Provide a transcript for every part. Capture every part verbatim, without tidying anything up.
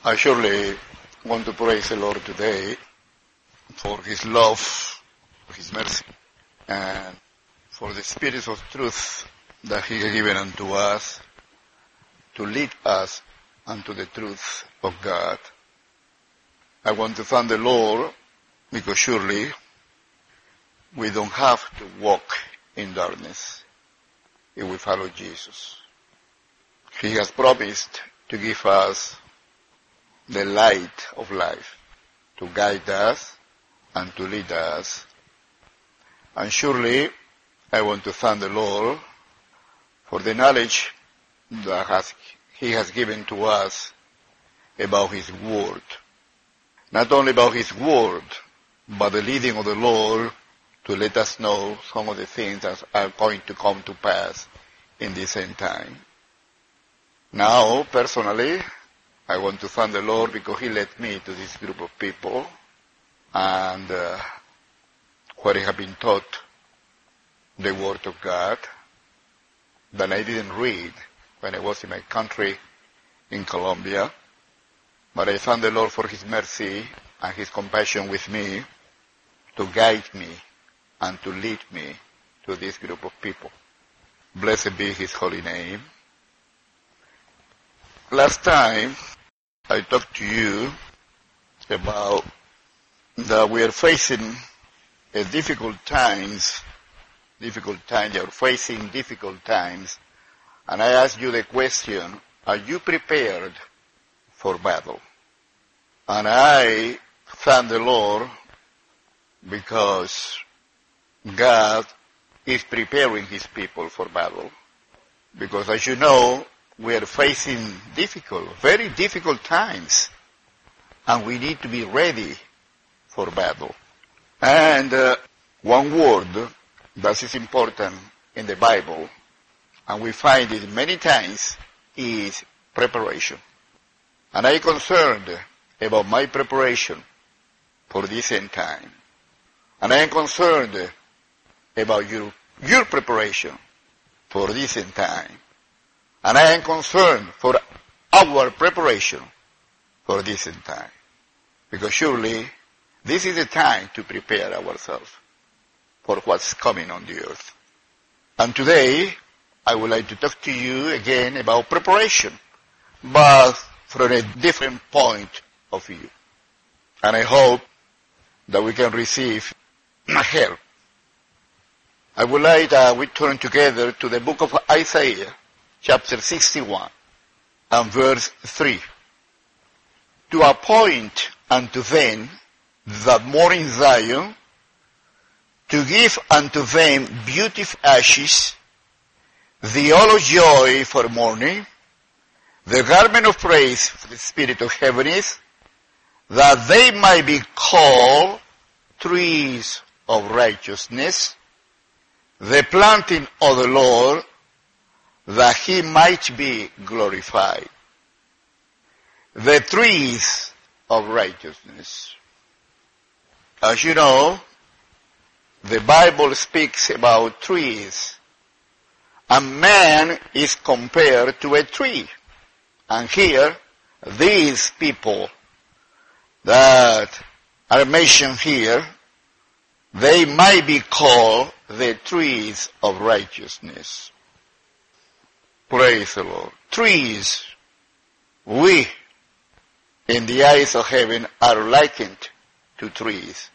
I surely want to praise the Lord today for His love, for His mercy, and for the Spirit of truth that He has given unto us to lead us unto the truth of God. I want to thank the Lord because surely we don't have to walk in darkness if we follow Jesus. He has promised to give us the light of life, to guide us and to lead us. And surely I want to thank the Lord for the knowledge that has, He has given to us about His Word. Not only about His Word, but the leading of the Lord to let us know some of the things that are going to come to pass in this end time. Now, personally, I want to thank the Lord because He led me to this group of people and uh, where I have been taught the Word of God that I didn't read when I was in my country in Colombia. But I thank the Lord for His mercy and His compassion with me to guide me and to lead me to this group of people. Blessed be His holy name. Last time I talked to you about that we are facing a difficult times, difficult times, they are facing difficult times, and I asked you the question, are you prepared for battle? And I thank the Lord because God is preparing His people for battle. Because as you know, we are facing difficult, very difficult times, and we need to be ready for battle. And uh, one word that is important in the Bible, and we find it many times, is preparation. And I am concerned about my preparation for this end time. And I am concerned about your, your preparation for this end time. And I am concerned for our preparation for this end time. Because surely this is the time to prepare ourselves for what's coming on the earth. And today I would like to talk to you again about preparation, but from a different point of view. And I hope that we can receive help. I would like that we turn together to the book of Isaiah, chapter sixty-one, and verse three. To appoint unto them that mourn in Zion, to give unto them beautiful ashes, the oil of joy for mourning, the garment of praise for the spirit of heaviness, that they might be called trees of righteousness, the planting of the Lord, that He might be glorified. The trees of righteousness. As you know, the Bible speaks about trees, and man is compared to a tree. And here, these people that are mentioned here, they might be called the trees of righteousness. Praise the Lord. Trees, we, in the eyes of heaven, are likened to trees.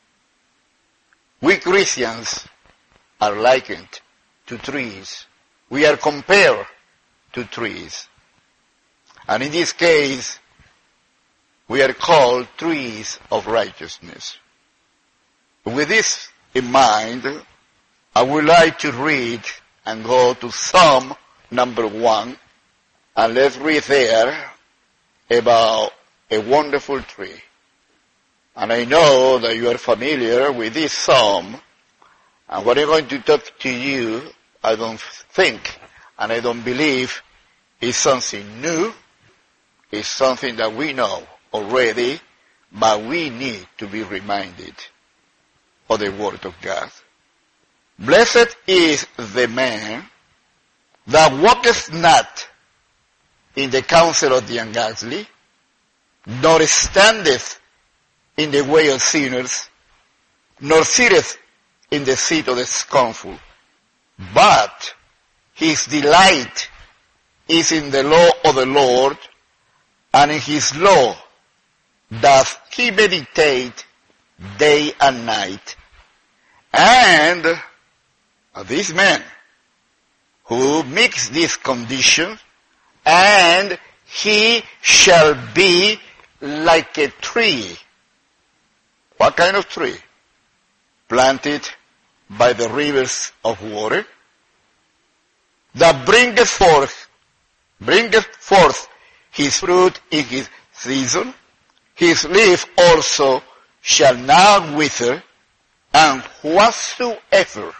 We Christians are likened to trees. We are compared to trees. And in this case, we are called trees of righteousness. With this in mind, I would like to read and go to Psalm number one, and let's read there about a wonderful tree. And I know that you are familiar with this psalm, and what I'm going to talk to you, I don't think, and I don't believe, is something new. It's something that we know already, but we need to be reminded of the Word of God. Blessed is the man that walketh not in the counsel of the ungodly, nor standeth in the way of sinners, nor sitteth in the seat of the scornful. But his delight is in the law of the Lord, and in his law doth he meditate day and night. And this man who meets this condition, and he shall be like a tree. What kind of tree? Planted by the rivers of water, that bringeth forth, bringeth forth his fruit in his season. His leaf also shall not wither, and whatsoever,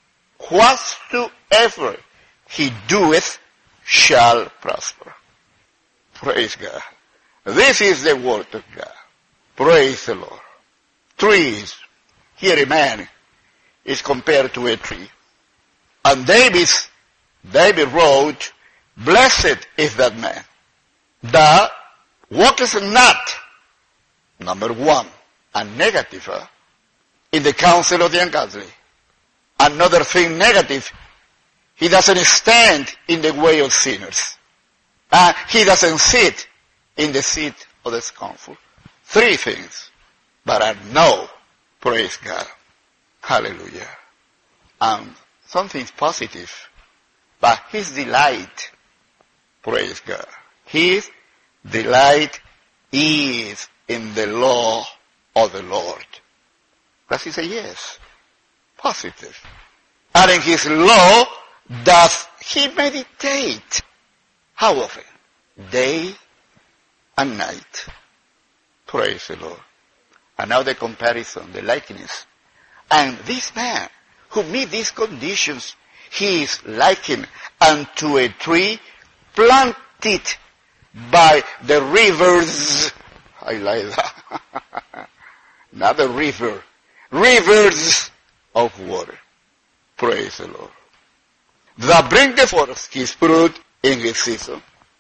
whatsoever he doeth shall prosper. Praise God. This is the word of God. Praise the Lord. Trees. Here a man is compared to a tree. And David's, David wrote, blessed is that man that walketh not, number one, a negative, uh, in the counsel of the ungodly. Another thing negative, he doesn't stand in the way of sinners. Uh, he doesn't sit in the seat of the scornful. Three things. But I know, praise God. Hallelujah. And something positive. But his delight, praise God. His delight is in the law of the Lord. Does he say yes? Positive. And in his law does he meditate. How often? Day and night. Praise the Lord. And now the comparison, the likeness. And this man who meet these conditions, he is likened unto a tree planted by the rivers. I like that. Not a river. Rivers of water. Praise the Lord. That bringeth forth his fruit in his season.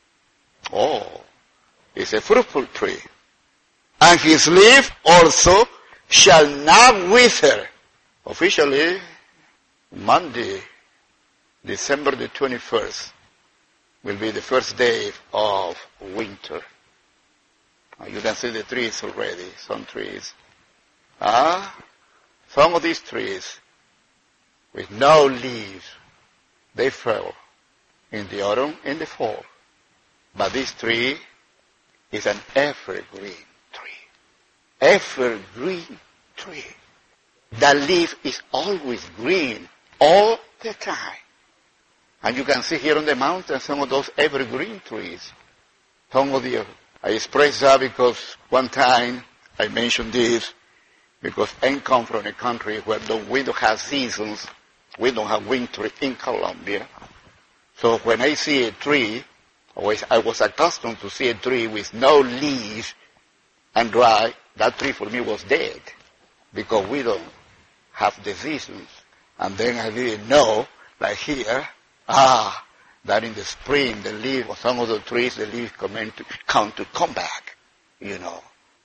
Oh, it's a fruitful tree. And his leaf also shall not wither. Officially, Monday, December the twenty-first, will be the first day of winter. You can see the trees already, some trees. Ah, some of these trees with no leaves, they fell in the autumn, in the fall. But this tree is an evergreen tree. Evergreen tree. The leaf is always green all the time. And you can see here on the mountain some of those evergreen trees. Some of the, I express that because one time I mentioned this, because I come from a country where we don't have seasons, we don't have winter in Colombia. So when I see a tree, always I was accustomed to see a tree with no leaves and dry, that tree for me was dead, because we don't have the seasons. And then I didn't know, like here, ah, that in the spring the leaf of some of the trees, the leaves come to, come to come back, you know.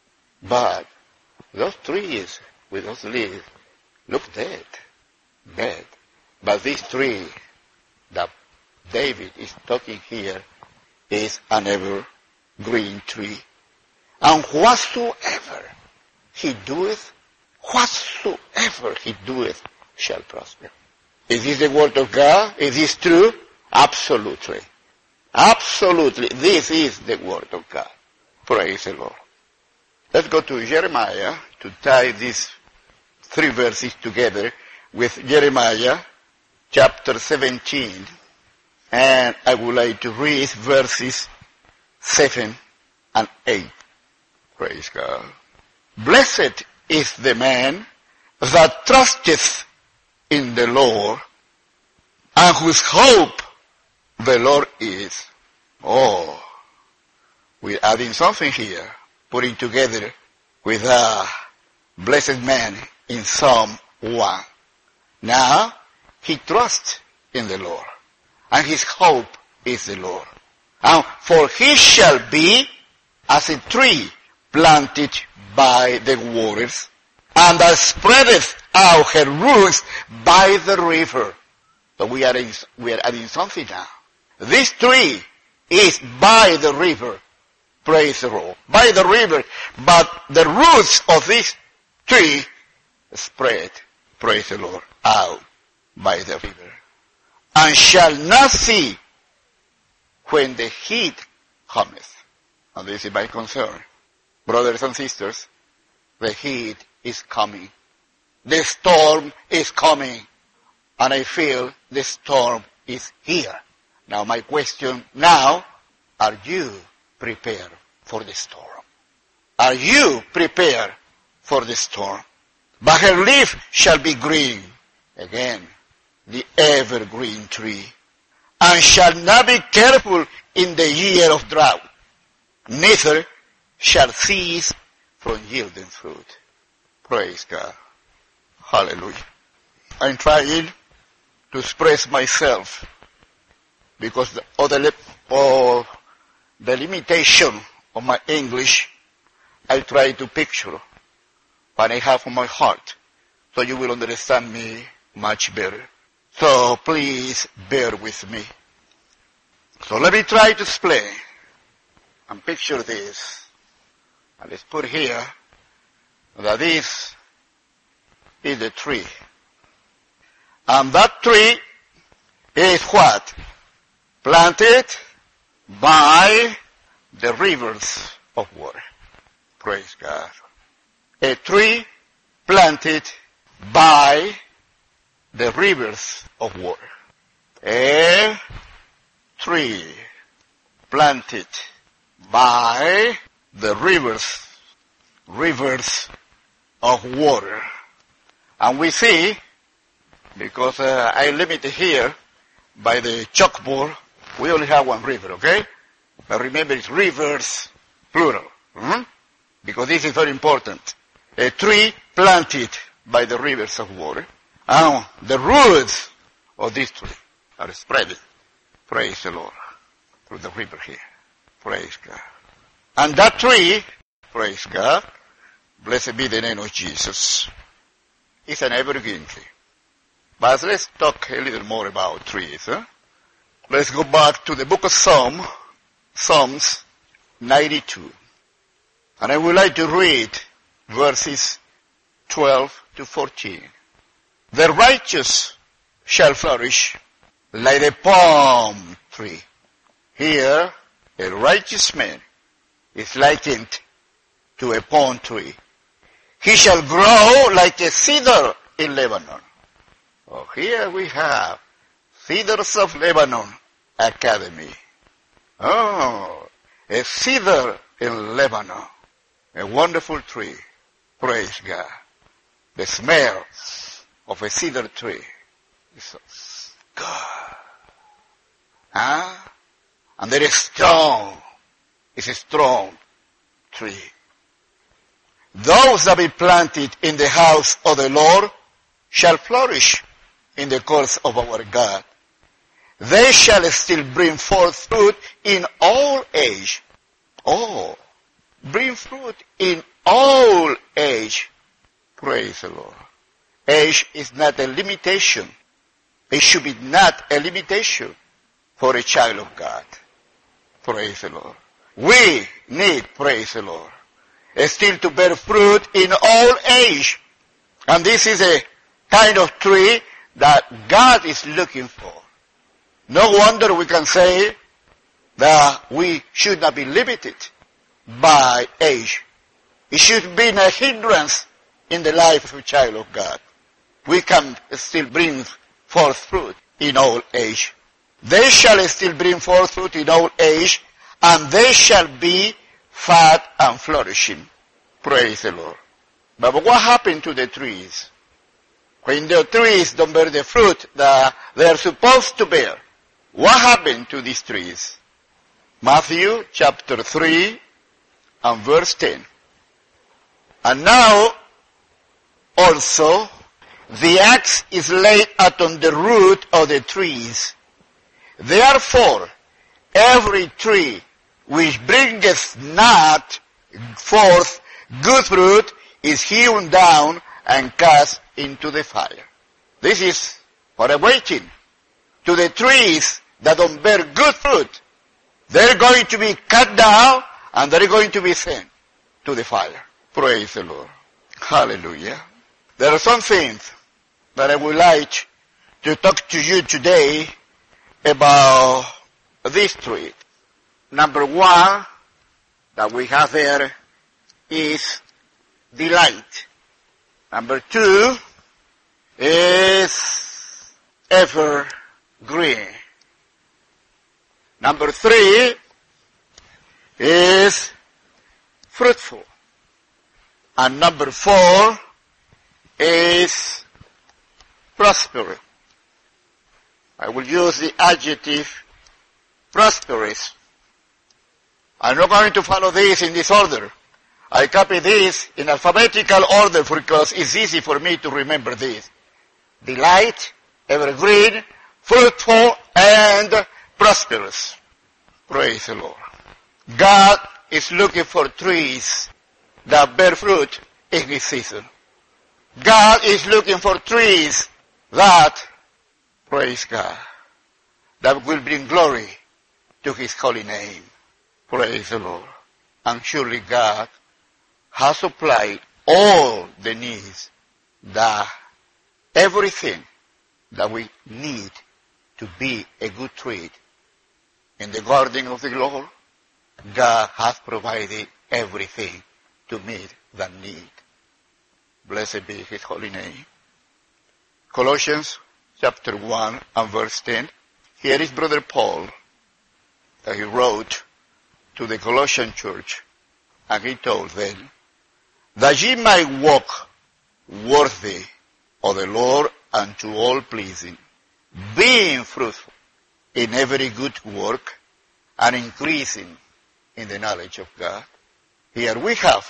But those trees with those leaves look dead, dead. But this tree that David is talking here is an evergreen tree. And whatsoever he doeth, whatsoever he doeth shall prosper. Is this the word of God? Is this true? Absolutely. Absolutely. This is the word of God. Praise the Lord. Let's go to Jeremiah to tie these three verses together with Jeremiah chapter seventeen. And I would like to read verses seven and eight. Praise God. Blessed is the man that trusteth in the Lord, and whose hope the Lord is. Oh, we're adding something here, putting together with a blessed man in Psalm one. Now, he trusts in the Lord, and his hope is the Lord. And for he shall be as a tree planted by the waters, and that spreadeth out her roots by the river. So we are, in, we are adding something now. This tree is by the river. Praise the Lord. By the river. But the roots of this tree spread, praise the Lord, out by the river. And shall not see when the heat cometh. And this is my concern. Brothers and sisters, the heat is coming. The storm is coming. And I feel the storm is here. Now my question now, are you prepared for the storm? Are you prepared for the storm? But her leaf shall be green. Again, the evergreen tree. And shall not be careful in the year of drought. Neither shall cease from yielding fruit. Praise God. Hallelujah. I'm trying to express myself because the, or, the, or the limitation of my English, I try to picture what I have on my heart so you will understand me much better. So please bear with me. So let me try to explain and picture this. And let's put here that this is the tree. And that tree is what? Planted by the rivers of water. Praise God. A tree planted by the rivers of water. A tree planted by the rivers, rivers of water. And we see, because uh, I limit it here by the chalkboard, we only have one river, okay? But remember, it's rivers, plural. Mm-hmm. Because this is very important. A tree planted by the rivers of water. And the roots of this tree are spread. Praise the Lord. Through the river here. Praise God. And that tree, praise God, blessed be the name of Jesus, is an evergreen tree. But let's talk a little more about trees. Huh? Let's go back to the book of Psalm, Psalms ninety-two. And I would like to read verses twelve to fourteen. The righteous shall flourish like a palm tree. Here, a righteous man is likened to a palm tree. He shall grow like a cedar in Lebanon. Oh, here we have Cedars of Lebanon Academy. Oh, a cedar in Lebanon. A wonderful tree. Praise God. The smell of a cedar tree is so good. Huh? And there is strong. It's a strong tree. Those that be planted in the house of the Lord shall flourish in the courts of our God. They shall still bring forth fruit in all age. Oh, bring fruit in all age. Praise the Lord. Age is not a limitation. It should be not a limitation for a child of God. Praise the Lord. We need, praise the Lord, still to bear fruit in all age. And this is a kind of tree that God is looking for. No wonder we can say that we should not be limited by age. It should be a hindrance in the life of a child of God. We can still bring forth fruit in old age. They shall still bring forth fruit in old age, and they shall be fat and flourishing. Praise the Lord. But what happened to the trees? When the trees don't bear the fruit that they are supposed to bear, what happened to these trees? Matthew chapter three and verse ten. And now also the axe is laid upon the root of the trees. Therefore every tree which bringeth not forth good fruit is hewn down and cast into the fire. This is for awaiting to the trees that don't bear good fruit. They're going to be cut down and they're going to be sent to the fire. Praise the Lord. Hallelujah. There are some things that I would like to talk to you today about this tree. Number one that we have there is delight. Number two is evergreen. Number three is fruitful. And number four is prosperous. I will use the adjective prosperous. I'm not going to follow this in this order. I copy this in alphabetical order because it's easy for me to remember this. Delight, evergreen, fruitful, and prosperous. Praise the Lord. God is looking for trees that bear fruit in His season. God is looking for trees that, praise God, that will bring glory to His holy name. Praise the Lord. And surely God has supplied all the needs, that everything that we need to be a good tree in the garden of the Lord. God has provided everything to meet that need. Blessed be His holy name. Colossians chapter one and verse ten. Here is Brother Paul that he wrote to the Colossian church, and he told them, that ye might walk worthy of the Lord unto all pleasing, being fruitful in every good work, and increasing in the knowledge of God. Here we have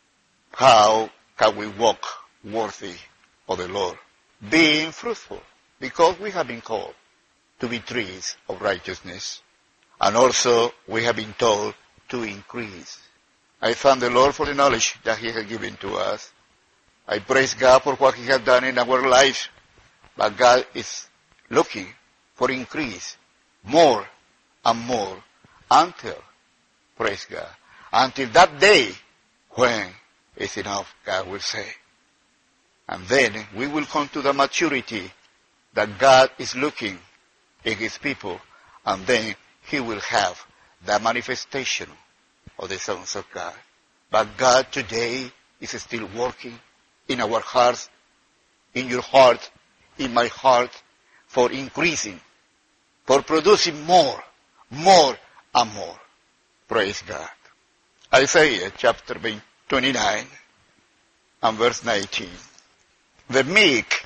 how can we walk worthy of the Lord, being fruitful, because we have been called to be trees of righteousness, and also we have been told to increase. I thank the Lord for the knowledge that He has given to us. I praise God for what He has done in our lives, but God is looking for increase, more and more, until, praise God, until that day when it's enough, God will say. And then we will come to the maturity that God is looking in His people, and then He will have the manifestation of the sons of God. But God today is still working in our hearts, in your heart, in my heart, for increasing, for producing more, more and more. Praise God. Isaiah chapter twenty-nine and verse nineteen. The meek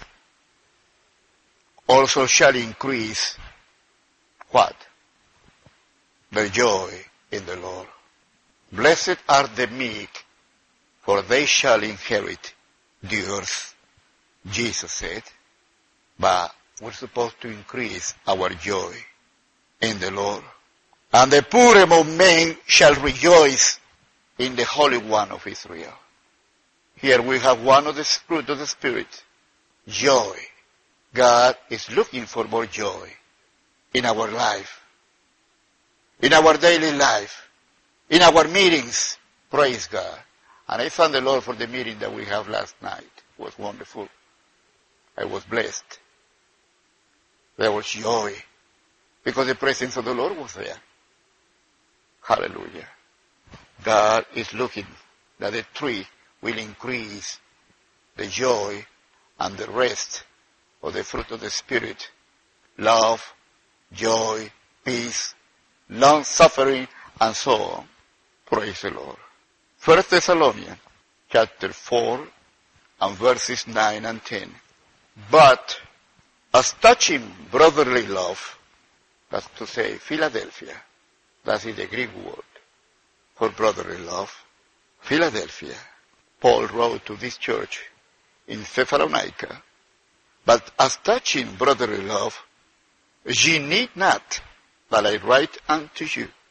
also shall increase what? Their joy in the Lord. Blessed are the meek, for they shall inherit the earth, Jesus said. But we're supposed to increase our joy in the Lord. And the poor among men shall rejoice in the Holy One of Israel. Here we have one of the fruit of the Spirit, joy. God is looking for more joy in our life, in our daily life, in our meetings. Praise God. And I thank the Lord for the meeting that we have last night. It was wonderful. I was blessed. There was joy because the presence of the Lord was there. Hallelujah. God is looking that the tree will increase the joy and the rest of the fruit of the Spirit. Love, joy, peace, long-suffering, and so on. Praise the Lord. First Thessalonians chapter four and verses nine and ten. But as touching brotherly love, that's to say Philadelphia, that is the Greek word for brotherly love, Philadelphia, Paul wrote to this church in Thessalonica, but as touching brotherly love, ye need not that I write unto you.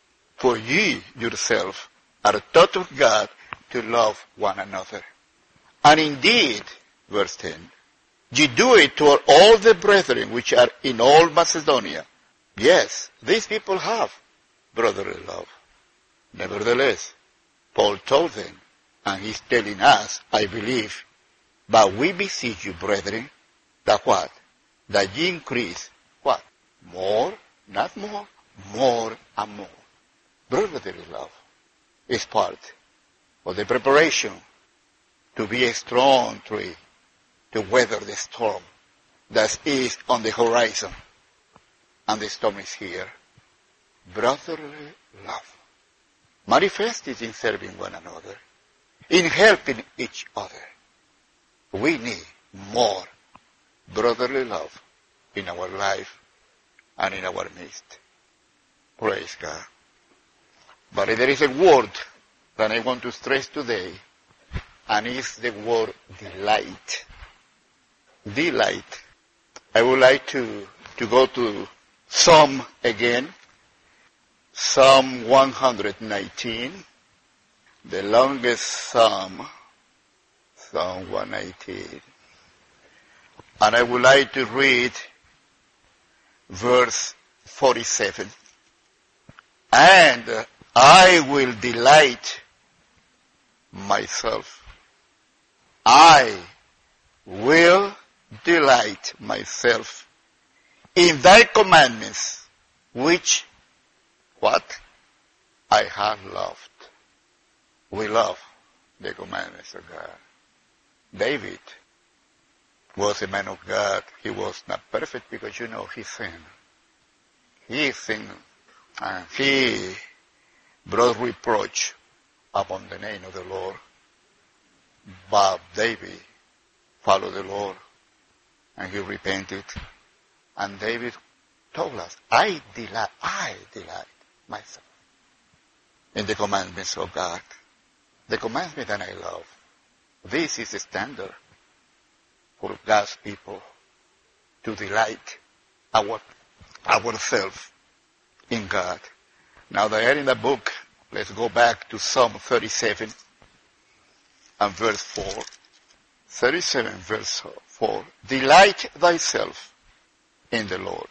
For ye yourself are taught of God to love one another. And indeed, verse ten, ye do it toward all the brethren which are in all Macedonia. Yes, these people have brotherly love. Nevertheless, Paul told them, and he's telling us, I believe, but we beseech you, brethren, that what? That ye increase, what? More, not more, more and more. Brotherly love is part of the preparation to be a strong tree, to weather the storm that is on the horizon. And the storm is here. Brotherly love. Manifested in serving one another, in helping each other. We need more brotherly love in our life and in our midst. Praise God. But there is a word that I want to stress today, and it's the word delight. Delight. I would like to, to go to Psalm again. Psalm one hundred nineteen, the longest psalm, Psalm one nineteen. And I would like to read verse forty-seven. And I will delight myself. I will delight myself in thy commandments, which, what? I have loved. We love the commandments of God. David was a man of God. He was not perfect because, you know, he sinned. He sinned. And he brought reproach upon the name of the Lord. But David followed the Lord, and he repented. And David told us, I delight, I delight myself in the commandments of God. The commandment that I love. This is the standard for God's people to delight our, ourselves in God. Now they are in the book. Let's go back to Psalm thirty-seven and verse four. thirty-seven verse four. Delight thyself in the Lord.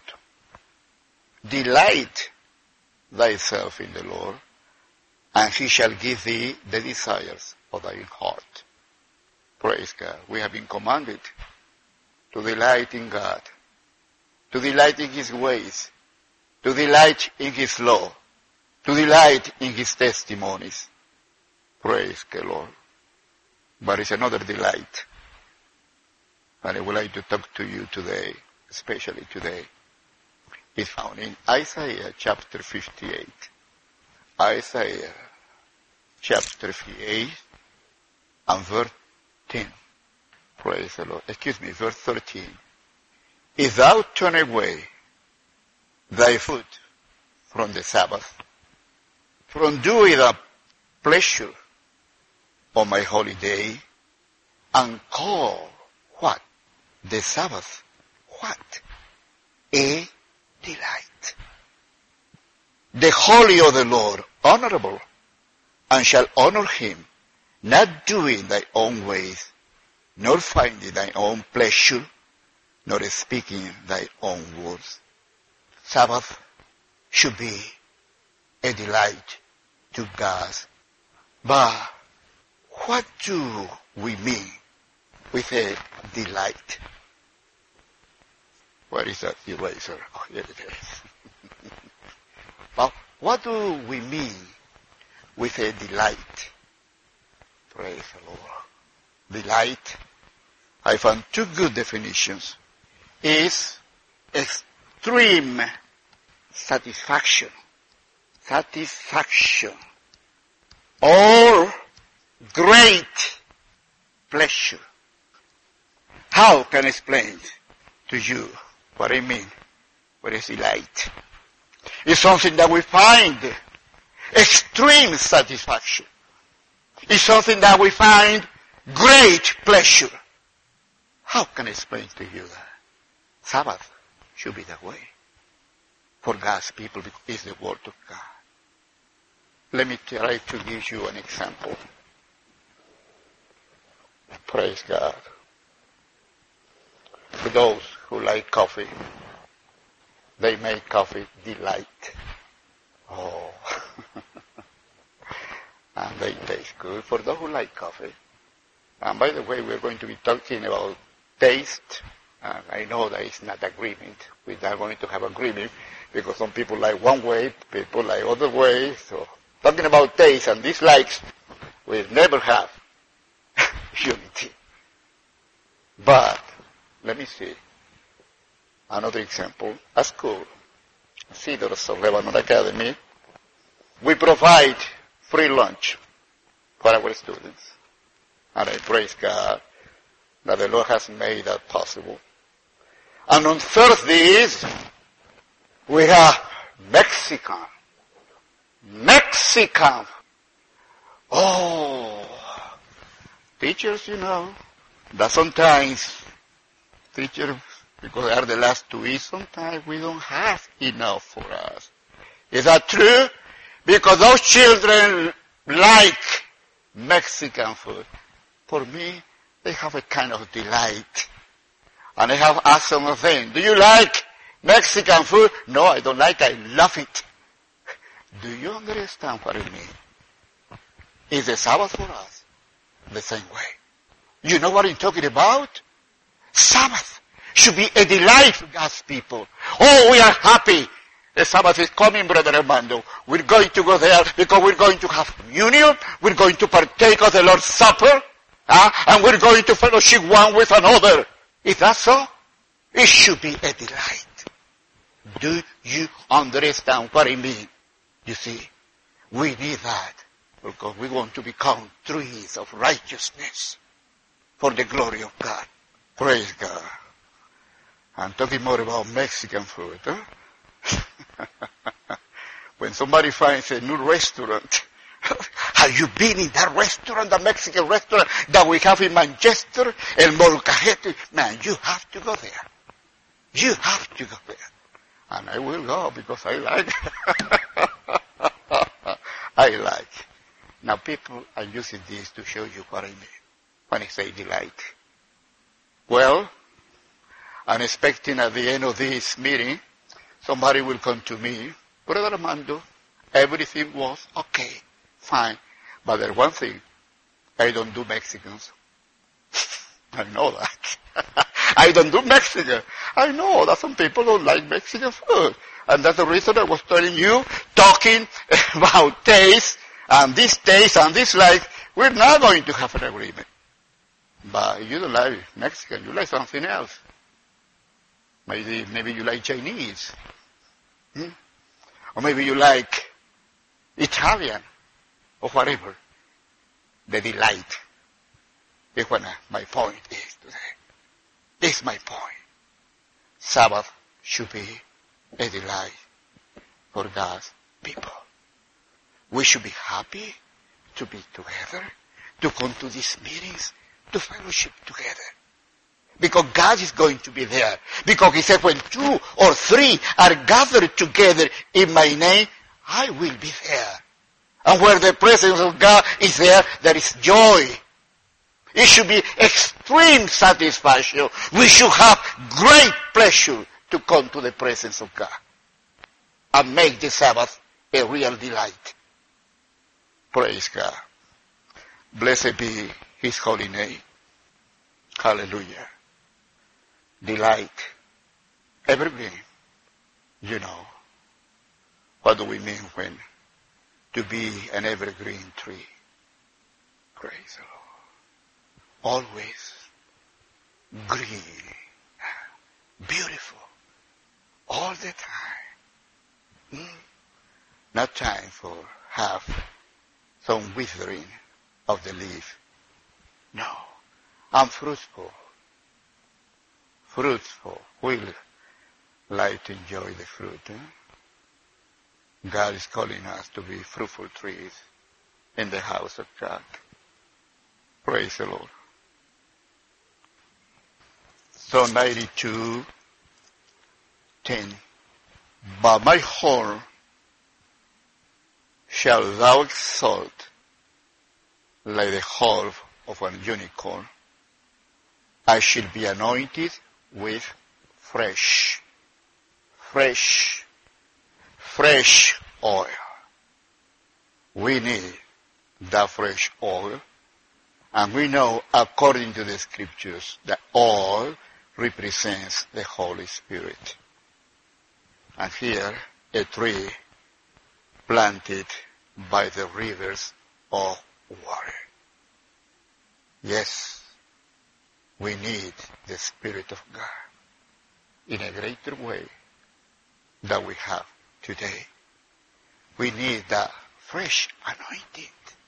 Delight thyself in the Lord, and he shall give thee the desires of thy heart. Praise God. We have been commanded to delight in God, to delight in his ways, to delight in his law, to delight in his testimonies. Praise the Lord. But it's another delight. And I would like to talk to you today, especially today. It's found in Isaiah chapter fifty-eight. Isaiah chapter fifty-eight and verse ten. Praise the Lord. Excuse me, verse thirteen. If thou turn away thy foot from the Sabbath, from doing the pleasure on my holy day, and call what? The Sabbath. What? A delight. The holy of the Lord, honorable, and shall honor him, not doing thy own ways, nor finding thy own pleasure, nor speaking thy own words. Sabbath should be a delight to God. But what do we mean with a delight? Where is that eraser? Oh, here it is. But what do we mean with a delight? Praise the Lord. Delight, I found two good definitions, is extreme satisfaction, satisfaction, or great pleasure. How can I explain to you what I mean? What is delight? It's something that we find extreme satisfaction. It's something that we find great pleasure. How can I explain to you that? Sabbath should be that way. For God's people, it's the word of God. Let me try to give you an example. Praise God. For those who like coffee, they make coffee delight. Oh. And they taste good for those who like coffee. And by the way, we're going to be talking about taste. And I know that it's not agreement. We're not going to have agreement because some people like one way, people like other way. So talking about taste and dislikes, we'll never have unity. But let me see another example. At school, Cedars of Lebanon Academy, we provide free lunch for our students. And I praise God that the Lord has made that possible. And on Thursdays, we have Mexican. Mexican. Oh, teachers, you know, that sometimes teachers, because they are the last to eat, sometimes we don't have enough for us. Is that true? Because those children like Mexican food. For me, they have a kind of delight. And I have asked some of them, do you like Mexican food? No, I don't like it. I love it. Do you understand what I mean? Is the Sabbath for us the same way? You know what I'm talking about? Sabbath should be a delight for God's people. Oh, we are happy. The Sabbath is coming, Brother Armando. We're going to go there because we're going to have communion. We're going to partake of the Lord's Supper. Uh, and we're going to fellowship one with another. Is that so? It should be a delight. Do you understand what I mean? You see, we need that because we want to become trees of righteousness for the glory of God. Praise God. I'm talking more about Mexican food. Huh? When somebody finds a new restaurant, have you been in that restaurant, the Mexican restaurant that we have in Manchester, El Molcajete? Man, you have to go there. You have to go there. And I will go because I like. I like. Now people are using this to show you what I mean when I say delight. Well, I'm expecting at the end of this meeting, somebody will come to me, Brother Armando, everything was okay, fine. But there's one thing, I don't do Mexicans. I know that. I don't do Mexican. I know that some people don't like Mexican food. And that's the reason I was telling you, talking about taste, and this taste and this like, we're not going to have an agreement. But you don't like Mexican, you like something else. Maybe, maybe you like Chinese. Hmm? Or maybe you like Italian. Or whatever. The delight is what my point is today. This is my point. Sabbath should be a delight for God's people. We should be happy to be together, to come to these meetings, to fellowship together. Because God is going to be there. Because He said, when two or three are gathered together in my name, I will be there. And where the presence of God is there, there is joy. It should be extreme satisfaction. We should have great pleasure to come to the presence of God and make the Sabbath a real delight. Praise God. Blessed be His holy name. Hallelujah. Delight. Evergreen. You know. What do we mean when to be an evergreen tree? Praise the Lord. Always green. Beautiful. All the time. Hmm? Not time for have some withering of the leaf. No. I'm fruitful. Fruitful. We'll like to enjoy the fruit. Eh? God is calling us to be fruitful trees in the house of God. Praise the Lord. Psalm ninety-two, ten. But my horn shall thou exalt like the horn of an unicorn. I shall be anointed with fresh, fresh, fresh oil. We need that fresh oil. And we know, according to the scriptures, that oil represents the Holy Spirit. And here, a tree planted by the rivers of water. Yes, we need the Spirit of God in a greater way than we have today. We need that fresh anointing.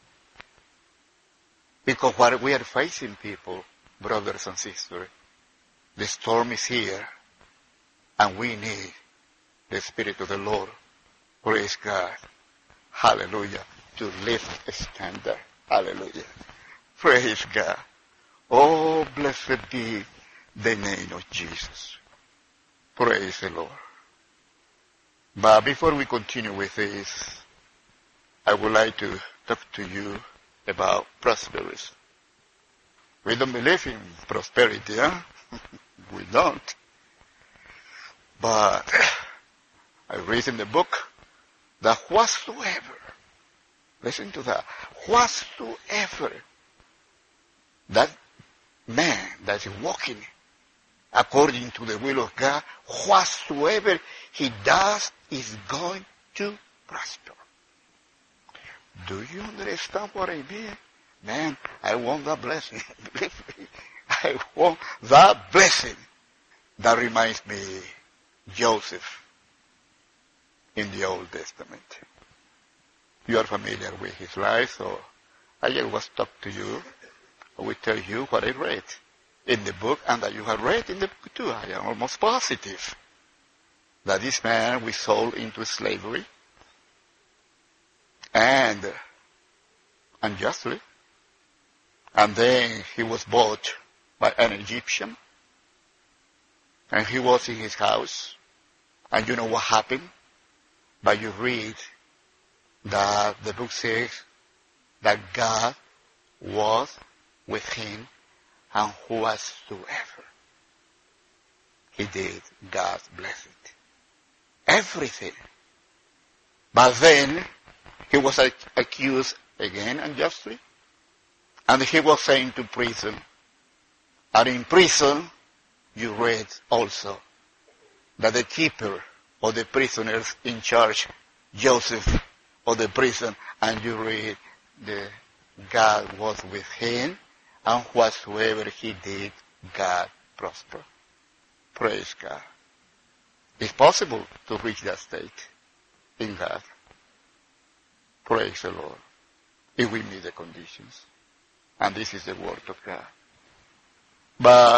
Because what we are facing, people, brothers and sisters, the storm is here, and we need the Spirit of the Lord, praise God, hallelujah, to lift a standard, hallelujah, praise God. Oh, blessed be the name of Jesus. Praise the Lord. But before we continue with this, I would like to talk to you about prosperity. We don't believe in prosperity, huh? We don't. But I read in the book that whatsoever, listen to that, whatsoever that man that is walking according to the will of God, whatsoever he does is going to prosper. Do you understand what I mean? Man, I want that blessing. I want that blessing. That reminds me Joseph in the Old Testament. You are familiar with his life, so I just was talk to you. I will tell you what I read in the book and that you have read in the book too. I am almost positive that this man was sold into slavery. And unjustly. And then he was bought by an Egyptian. And he was in his house. And you know what happened? But you read that the book says that God was with him, and whatsoever he did, God blessed it. Everything. But then he was accused again unjustly, and he was sent to prison. And in prison, you read also that the keeper of the prisoners in charge, Joseph of the prison, and you read that God was with him, and whatsoever he did, God prospered. Praise God. It's possible to reach that state in God. Praise the Lord. If we meet the conditions. And this is the word of God. But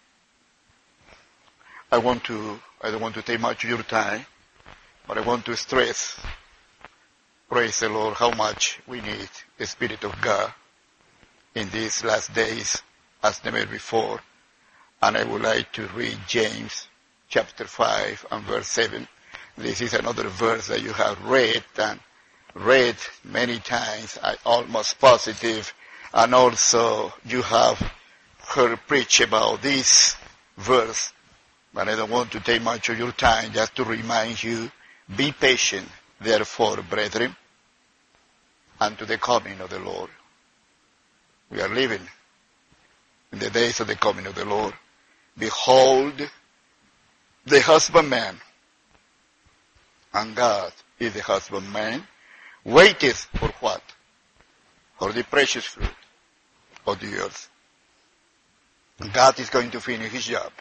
I want to, I don't want to take much of your time, but I want to stress, praise the Lord, how much we need the Spirit of God in these last days as never before. And I would like to read James chapter five and verse seven. This is another verse that you have read and read many times, I almost positive, and also you have heard preach about this verse, but I don't want to take much of your time, just to remind you, be patient, therefore, brethren, unto the coming of the Lord. We are living in the days of the coming of the Lord. Behold, the husbandman, and God is the husbandman, waiteth for what? For the precious fruit of the earth. God is going to finish his job.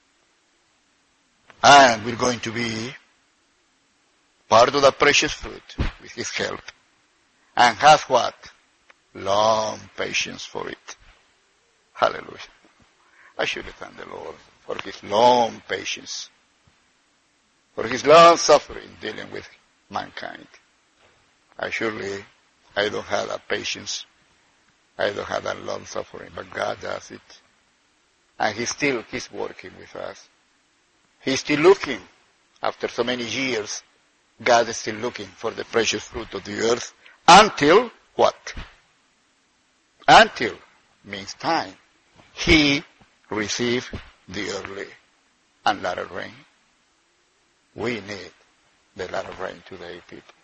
And we're going to be part of the precious fruit with his help. And has what? Long patience for it. Hallelujah. I should thank the Lord for his long patience, for his long suffering dealing with mankind. I surely, I don't have that patience. I don't have that long suffering, but God does it. And he still, he's working with us. He's still looking. After so many years, God is still looking for the precious fruit of the earth. until what? Until means time. He received the early and latter rain. We need the latter rain today, people.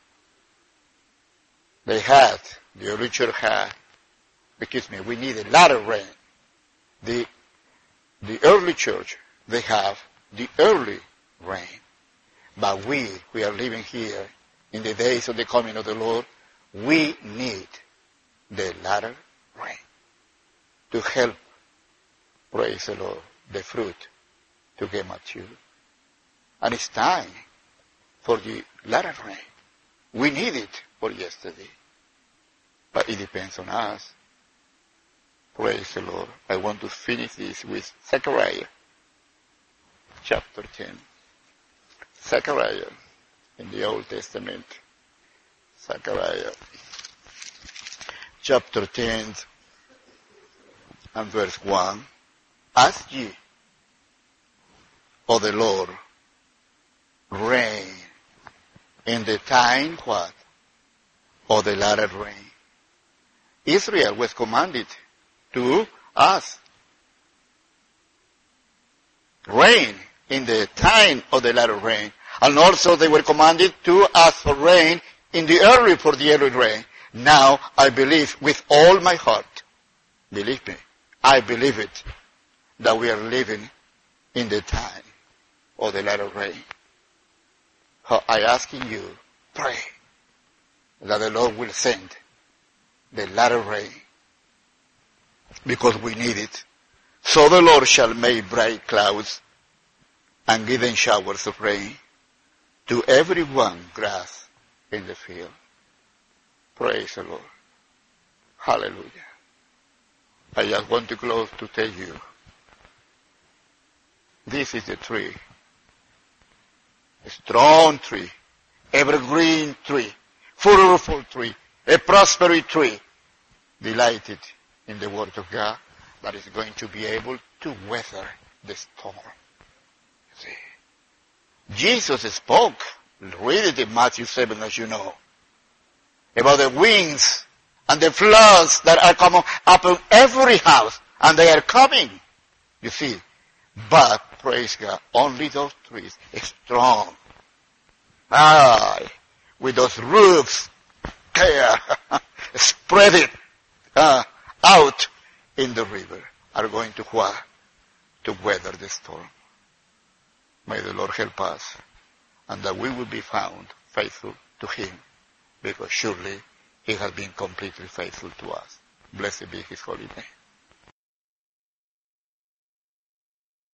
They had, the early church had, excuse me, we need a latter rain. The, the early church, they have the early rain. But we, we are living here in the days of the coming of the Lord, we need the latter rain to help, praise the Lord, the fruit to get mature. And it's time for the latter rain. We need it for yesterday. But it depends on us. Praise the Lord. I want to finish this with Zechariah chapter ten. Zechariah in the Old Testament. Zechariah chapter ten and verse one. Ask ye of the Lord rain in the time what? Of the latter rain. Israel was commanded to ask rain in the time of the latter rain. And also they were commanded to ask for rain in the early for the early rain. Now I believe with all my heart, believe me, I believe it, that we are living in the time of the latter rain. I asking you, pray that the Lord will send the latter rain, because we need it. So the Lord shall make bright clouds and give them showers of rain to every one grass in the field. Praise the Lord. Hallelujah. I just want to close to tell you, this is the tree. A strong tree, evergreen tree, fruitful tree, a prosperous tree, delighted in the word of God, that is going to be able to weather the storm. See, Jesus spoke, read it in Matthew seven, as you know, about the winds and the floods that are coming upon every house, and they are coming, you see. But, praise God, only those trees are strong. Ah, with those roofs there, spread it uh, out in the river, are going to what? To weather the storm. May the Lord help us, and that we will be found faithful to Him, because surely He has been completely faithful to us. Blessed be His holy name.